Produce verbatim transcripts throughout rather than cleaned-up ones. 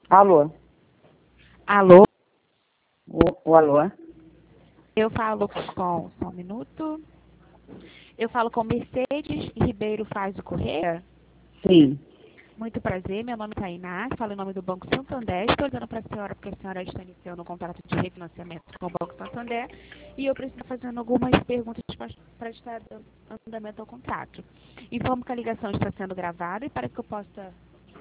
Alô? Alô? O, o alô? Eu falo com... Só um minuto. Eu falo com Mercedes Ribeiro Faz do Correia. Sim. Muito prazer, meu nome é Tainá, falo em nome do Banco Santander. Estou ligando para a senhora porque a senhora está iniciando um contrato de refinanciamento com o Banco Santander e eu preciso estar fazendo algumas perguntas para estar dando andamento ao contrato. Informo que a ligação está sendo gravada e para que eu possa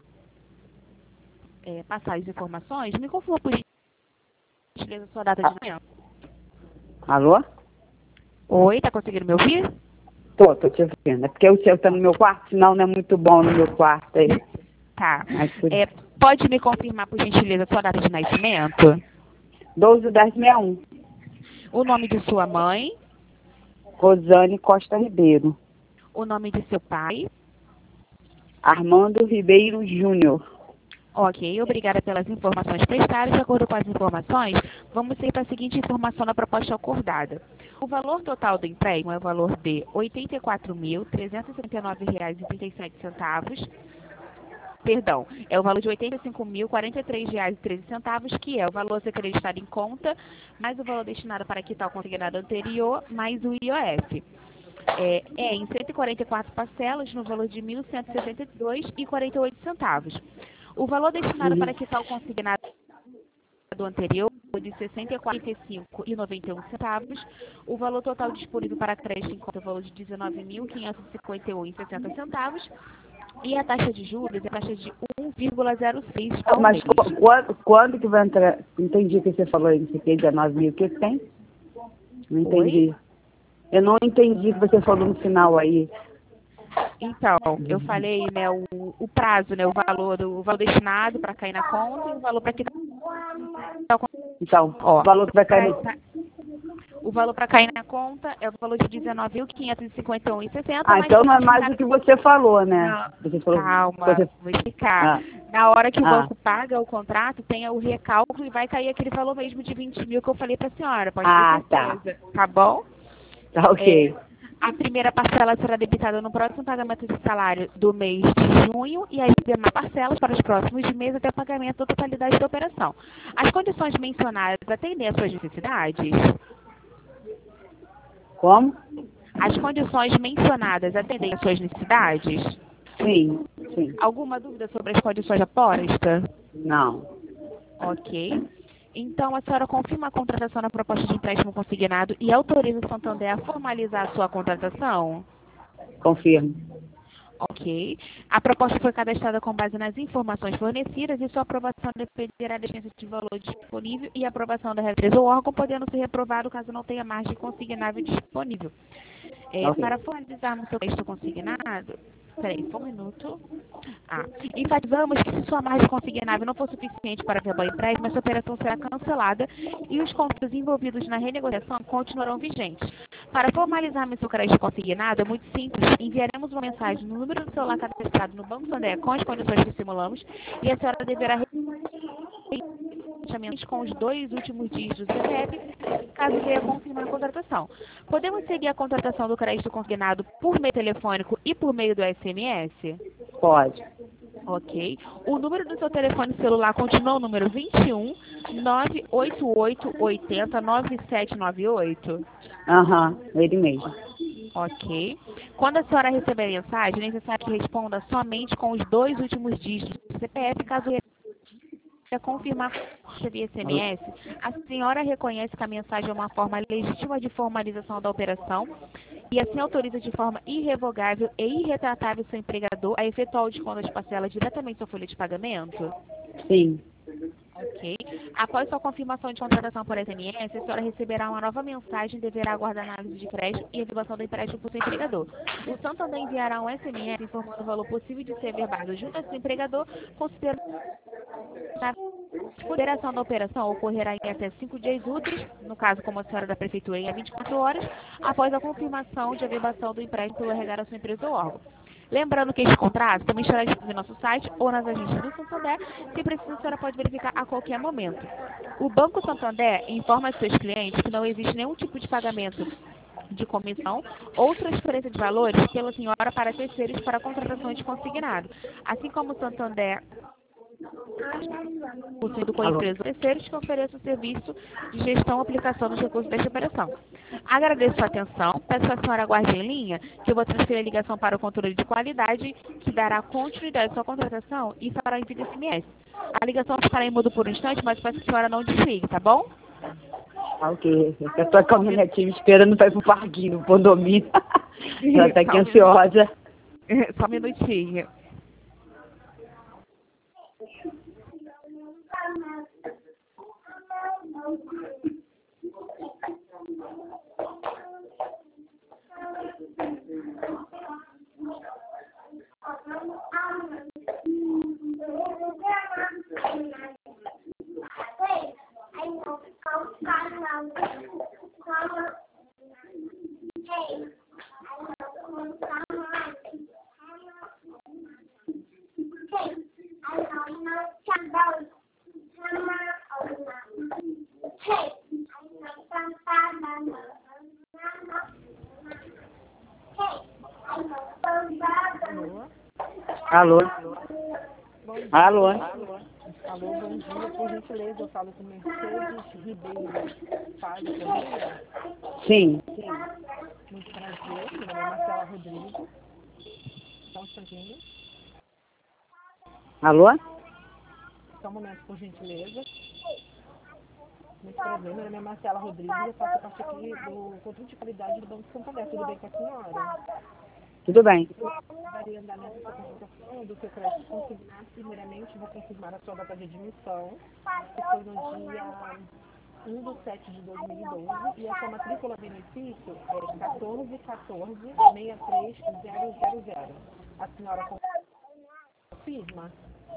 é, passar as informações, me confirma por gentileza a sua data de nascimento. Alô? Oi, está conseguindo me ouvir? Tô, tô te ouvindo. É porque o seu tá no meu quarto, senão não é muito bom no meu quarto aí. Tá. Mas por... É, pode me confirmar por gentileza a sua data de nascimento? doze, dez, sessenta e um. O nome de sua mãe? Rosane Costa Ribeiro. O nome de seu pai? Armando Ribeiro Júnior. Ok, obrigada pelas informações prestadas. De acordo com as informações, vamos ir para a seguinte informação da proposta acordada. O valor total do empréstimo é o valor de oitenta e quatro mil, trezentos e setenta e nove reais e trinta e sete centavos. Perdão, é o valor de oitenta e cinco mil, quarenta e três reais e treze centavos, que é o valor a ser acreditado em conta, mais o valor destinado para quitar o consignado anterior, mais o I O F. É, é em cento e quarenta e quatro parcelas, no valor de mil cento e sessenta e dois reais e quarenta e oito centavos. O valor destinado Uhum. para quitar o consignado anterior foi de sessenta e quatro reais e cinquenta e cinco centavos e noventa e um centavos. O valor total disponível para crédito em conta é o valor de dezenove mil, quinhentos e cinquenta e um reais e sessenta centavos. E a taxa de juros é a taxa de um vírgula zero seis ao Mas mês. qu- quando, quando que vai entrar? Entendi o que você falou aí, você tem dezenove mil. O que que tem? Não Oi? entendi. Eu não entendi o que você falou no final aí. Então, eu falei, né, o, o prazo, né, o valor, do, o valor destinado para cair na conta e o valor para quitar o consignado. Então, o Ó, valor que vai cair pra, no... pra, o valor para cair na conta é o valor de dezenove mil, quinhentos e cinquenta e um reais e sessenta Ah, centavos, mais então o não é valor mais destinado. do que você falou, né? Não, Você falou... calma, Você... vou explicar. Ah, Na hora que o ah, banco paga o contrato, tem o recálculo e vai cair aquele valor mesmo de vinte mil que eu falei para a senhora, pode ter ah, tá. certeza, tá bom? Tá É, ok. a primeira parcela será debitada no próximo pagamento de salário do mês de junho e as demais parcelas para os próximos meses até o pagamento da totalidade da operação. As condições mencionadas atendem às suas necessidades? Como? As condições mencionadas atendem às suas necessidades? Sim, sim. Alguma dúvida sobre as condições de aposta? Não. Ok. Então, a senhora confirma a contratação na proposta de empréstimo consignado e autoriza o Santander a formalizar a sua contratação? Confirmo. Ok. A proposta foi cadastrada com base nas informações fornecidas e sua aprovação dependerá da existência de valor disponível e aprovação da empresa ou órgão, podendo ser reprovado caso não tenha margem consignável disponível. É, Ok. para formalizarmos seu texto consignado, peraí, só um minuto. Ah, enfatizamos que se sua margem consignável não for suficiente para verbar o empréstimo, essa operação será cancelada e os contratos envolvidos na renegociação continuarão vigentes. Para formalizarmos seu crédito consignado, é muito simples. Enviaremos uma mensagem no número do celular cadastrado no Banco Santander com as condições que simulamos e a senhora deverá com os dois últimos dígitos do C P F, caso venha confirmar a contratação. Podemos seguir a contratação do crédito consignado por meio telefônico e por meio do S M S? Pode. Ok. O número do seu telefone celular continua o número vinte e um, nove oito oito, oitenta, nove sete nove oito? Aham, ele mesmo. Ok. Quando a senhora receber a mensagem, é necessário que responda somente com os dois últimos dígitos do C P F, caso a confirmar via S M S, a senhora reconhece que a mensagem é uma forma legítima de formalização da operação e assim autoriza de forma irrevogável e irretratável seu empregador a efetuar o desconto das parcelas diretamente em sua folha de pagamento? Sim. Ok. Após sua confirmação de contratação por S M S, a senhora receberá uma nova mensagem e deverá aguardar análise de crédito e averbação do empréstimo por seu empregador. O Santander enviará um S M S informando o valor possível de ser averbado junto ao seu empregador, considerando a consideração da operação ocorrerá em até cinco dias úteis, no caso como a senhora da prefeitura em vinte e quatro horas, após a confirmação de averbação do empréstimo pelo regar a sua empresa ou órgão. Lembrando que este contrato também estará disponível no nosso site ou nas agências do Santander, se precisa a senhora pode verificar a qualquer momento. O Banco Santander informa aos seus clientes que não existe nenhum tipo de pagamento de comissão ou transferência de valores pela senhora para terceiros para contratações de consignado. Assim como o Santander constituído com Alô? empresas ou terceiros que ofereçam serviço de gestão e aplicação dos recursos desta operação. Agradeço sua atenção, peço a senhora aguarde em linha, que eu vou transferir a ligação para o controle de qualidade, que dará continuidade à sua contratação e fará envio de S M S. A ligação ficará em mudo por um instante, mas peço que a senhora não desligue, tá bom? Ah, ok. Eu tô com a caminhonetinha esperando para ir pro parquinho, no condomínio. Ela tá aqui Só um ansiosa. minuto- Só um minutinho. Alô? Bom dia. Alô? Alô, Alô, bom dia. Por gentileza, eu falo com Mercedes Ribeiro Faz Correia. Sim. Muito prazer. Meu nome é Marcela Rodrigues. Só um instantinho. Alô? Só um momento, por gentileza. Muito prazer. Meu nome é Marcela Rodrigues. Eu faço parte aqui do controle de qualidade do Banco Santander. Tudo bem com a senhora? Tudo bem. Daria andamento da contratação do seu crédito consignado. Primeiramente, vou confirmar a sua data de admissão, que foi no dia um de sete de dois mil e doze, e a sua matrícula benefício é quatorze um quatro, seis três zero zero zero. A senhora confirma?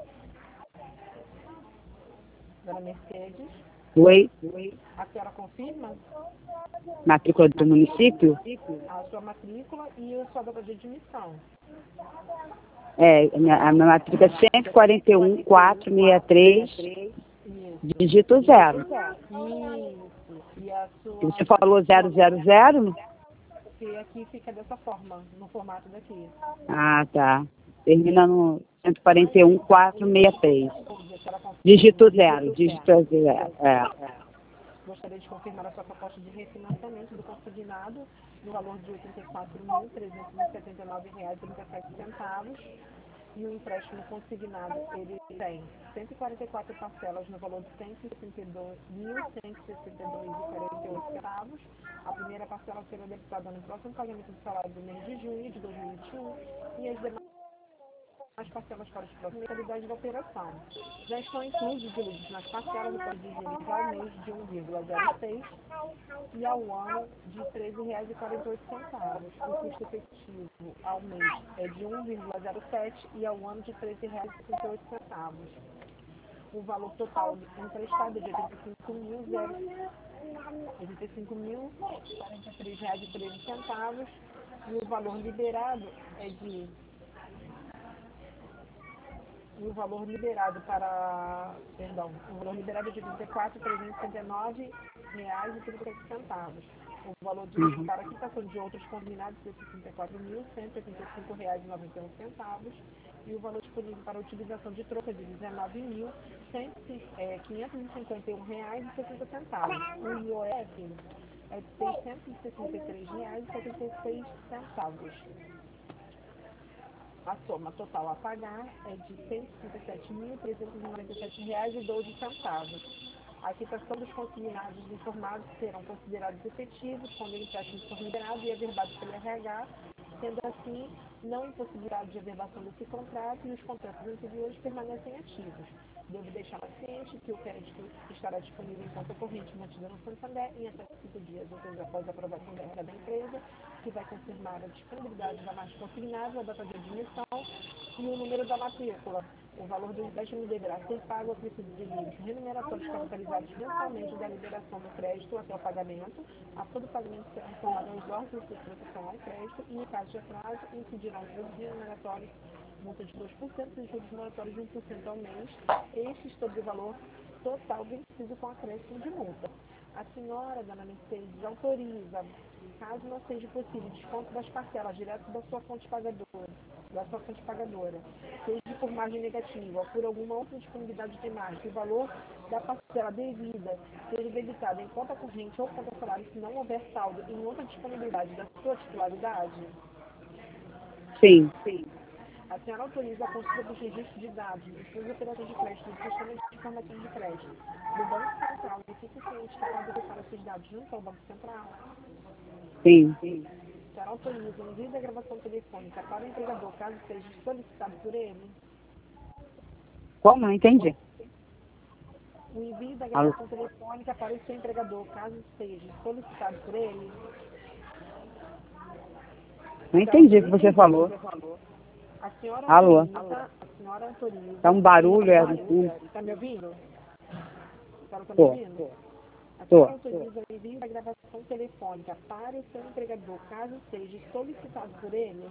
Dona Mercedes? Oi? A senhora confirma Matrícula do município? a sua matrícula e a sua data de admissão? É, a minha, a minha matrícula é cento e quarenta e um, quatrocentos e sessenta e três, Isso. dígito zero. Isso. E a E sua... você falou zero zero zero? Que aqui fica dessa forma, no formato daqui. Ah, tá. Termina no cento e quarenta e um, quatrocentos e sessenta e três. A senhora confirma? Dígito zero, dígito zero. É. Gostaria de confirmar a sua proposta de refinanciamento do consignado no valor de oitenta e quatro mil, trezentos e setenta e nove reais e trinta e sete centavos. E o empréstimo consignado, ele tem cento e quarenta e quatro parcelas no valor de cento e sessenta e dois mil, cento e sessenta e dois reais e quarenta e oito centavos. A primeira parcela será debitada no próximo pagamento do salário do mês de junho de dois mil e vinte e um e as demais as parcelas para os próximos qualidade da operação. Já estão inclusos divididos nas parcelas do Código de Juros ao mês de um vírgula zero seis e ao ano de treze reais e quarenta e oito centavos. O custo efetivo ao mês é de um vírgula zero sete e ao ano de treze reais e trinta e oito centavos. O valor total emprestado é de oitenta e cinco mil, quarenta e três reais e treze centavos e o valor liberado é de E o valor liberado para, perdão, o valor liberado é de oitenta e quatro mil, trezentos e setenta e nove reais e trinta e sete centavos. O valor de, para a quitação de outros combinados é sessenta e quatro mil, cento e oitenta e cinco reais e noventa e um centavos. E o valor disponível para a utilização de troca é de dezenove mil, quinhentos e cinquenta e um reais e sessenta centavos. O I O F é de seiscentos e sessenta e três reais e setenta e seis centavos. A soma total a pagar é de cento e trinta e sete mil, trezentos e noventa e sete reais e doze centavos. A quitação dos consignados informados serão considerados efetivos quando o empréstimo for liberado e averbado pelo R H, sendo assim, não impossibilidade de averbação desse contrato e os contratos anteriores permanecem ativos. Devo deixar ciente que o crédito estará disponível em conta corrente mantida no Santander em até cinco dias úteis após a aprovação da R H da empresa, que vai confirmar a disponibilidade da marca consignada, a data de admissão e o número da matrícula. O valor do empréstimo deverá ser pago a princípio de livros remuneratórios capitalizados mensalmente da liberação do crédito até o pagamento. A todo pagamento será informado aos órgãos de proteção ao crédito e, em caso de atraso, incidirão juros remuneratórios, multa de dois por cento e juros moratórios de um por cento ao mês, estes sobre o valor total vencido com acréscimo de multa. A senhora, dona Mercedes, autoriza, caso não seja possível, desconto das parcelas direto da sua fonte pagadora, da sua fonte pagadora, seja por margem negativa ou por alguma outra disponibilidade de margem, que o valor da parcela devida seja debitado em conta corrente ou conta salário se não houver saldo em outra disponibilidade da sua titularidade? Sim. Sim. A senhora autoriza a consulta dos registros de dados dos seus operadores de crédito do sistema de informação de crédito do Banco Central e fica ciente que pode acessar esses dados junto ao Banco Central? Sim. Sim. A senhora autoriza o envio da gravação telefônica para o empregador, caso seja solicitado por ele? Como? Não entendi. O envio da Alô? gravação telefônica para o seu empregador, caso seja solicitado por ele? Não entendi o que você falou. A senhora Alô? autoriza, a senhora autoriza... Tá um barulho, é, no fundo. Está me ouvindo? A senhora está me Tô. ouvindo? A Tô. senhora autoriza o envio da gravação telefônica para o seu empregador, caso seja solicitado por ele?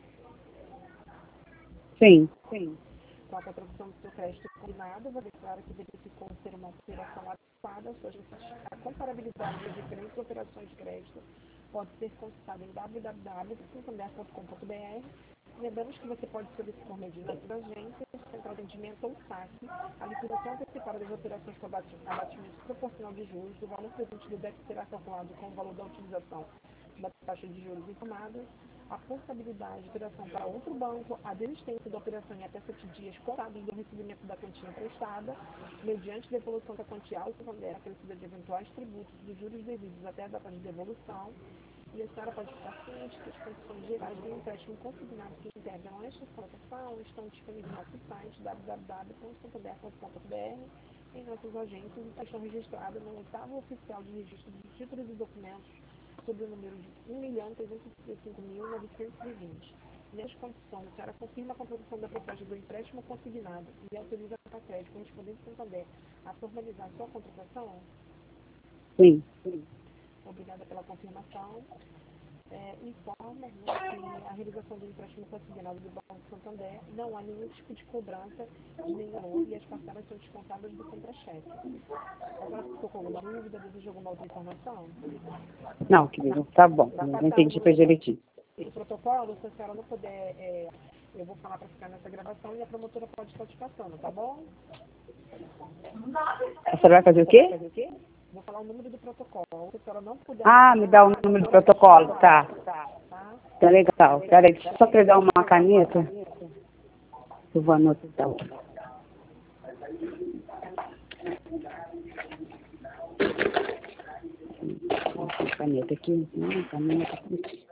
Sim. Sim. Com a contratação do seu crédito combinado, você declara que verificou ser uma operação adequada, sua a comparabilidade das diferentes operações de crédito pode ser consultada em w w w ponto santander ponto com ponto b r. Lembramos que você pode solicitar por meio de nossas agências, central de atendimento ou saque, a liquidação antecipada das operações com abatimento proporcional de juros, do valor presente do D E C será calculado com o valor da utilização da taxa de juros informada, a portabilidade de operação para outro banco, a desistência da operação em até sete dias contábeis do recebimento da quantia prestada, mediante devolução da quantia ao Santander acrescida de eventuais tributos dos juros devidos até a data de devolução, e a senhora pode ficar ciente que as condições gerais do empréstimo consignado que integram esta plataforma estão disponíveis no nosso site w w w ponto santander ponto com ponto b r, em nossas agências e estão registradas no oitavo oficial de registro de títulos e documentos sob o número de um milhão trezentos e trinta e cinco mil novecentos e vinte. Nesta condição, a senhora confirma a contratação da proposta do empréstimo consignado e autoriza a crédito correspondente ao Santander a formalizar sua contratação? Sim. Sim. Obrigada pela confirmação. É, informa né, que a realização do empréstimo consignado do Banco Santander não há nenhum tipo de cobrança de nenhum valor e as parcelas são descontadas do contra-cheque. Agora ficou com alguma dúvida? Deseja alguma outra informação? Não, querido, tá bom. Vai Não passar entendi, o foi direitinho. o protocolo, se a senhora não puder, é, eu vou falar para ficar nessa gravação e a promotora pode estar te passando, tá bom? A senhora vai fazer o quê? Fazer o quê? Vou falar o número do protocolo. Se a senhora não puder... Ah, me dá o número do protocolo, tá. Tá? Tá legal. Peraí, deixa eu só pegar uma caneta. Eu vou anotar. Essa caneta aqui. Não, caneta aqui.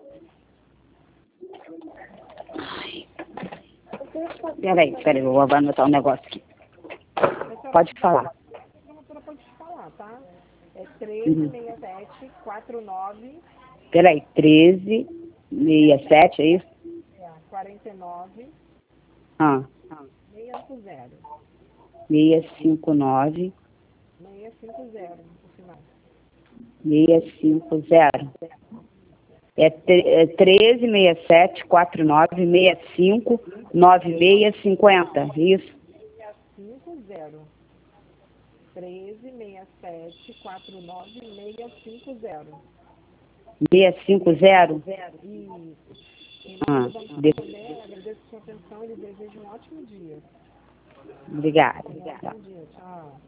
Peraí, peraí, eu vou anotar um negócio aqui. Pode falar. A promotora pode te falar, tá? É treze sessenta e sete, quarenta e nove... Peraí, treze, sessenta e sete, é isso? É, quarenta e nove... Ah, seiscentos. seiscentos e cinquenta e nove, seiscentos e cinquenta, no final. seiscentos e cinquenta. É treze, sessenta e sete, quarenta e nove, sessenta e cinco, noventa e seis, cinquenta, isso? cinquenta. treze, sessenta e sete, quarenta e nove, seiscentos e cinquenta. seiscentos e cinquenta? Isso. Em Ah, nome do Banco de... Santander, agradeço a sua atenção e desejo um ótimo dia. Obrigada. Um ótimo dia. Tchau.